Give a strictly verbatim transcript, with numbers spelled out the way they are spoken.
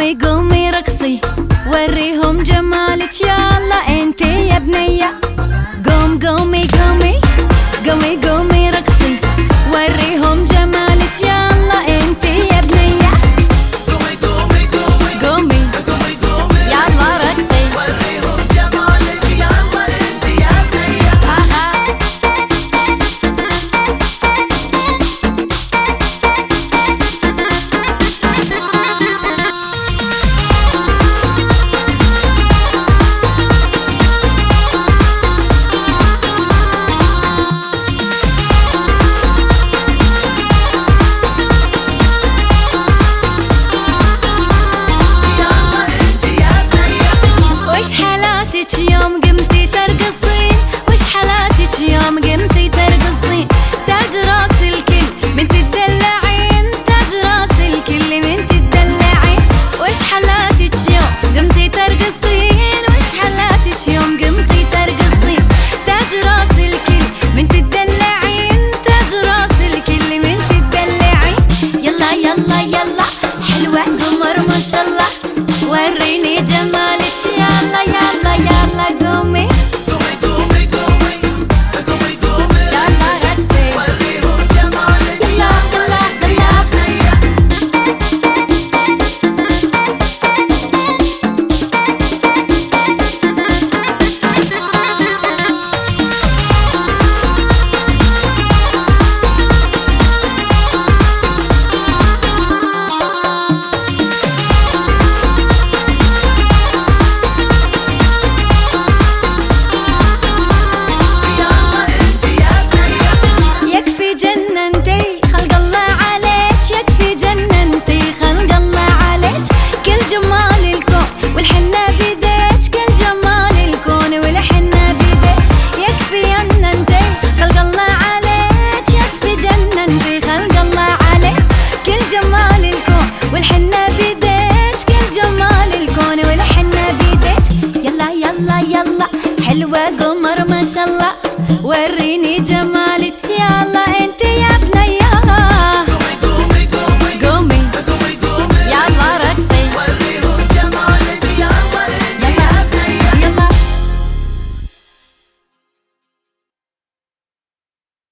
قومي قومي رقصي وريهم جمالك يلا انتي يا بنية. قوم قومي قومي قومي قومي رقصي وريهم جمالك يلا انتي يا بنية. قومي قومي قومي قومي قومي قومي يلا رقصي وريهم جمالك يلا انتي يا بنية. وش حالاتك يوم قمتي ترقصين؟ وش حالاتك يوم قمتي ترقصين؟ تاج راس الكل من تدلعين، تاج راس الكل من تدلعين. وش حالاتك يوم قمتي ترقصين؟ وش حالاتك يوم قمتي ترقصين؟ تاج راس الكل من تدلعين، تاج راس الكل من تدلعين. يلا يلا يلا حلوة قمر ما شاء الله وريني جمالك يلا يلا يلا.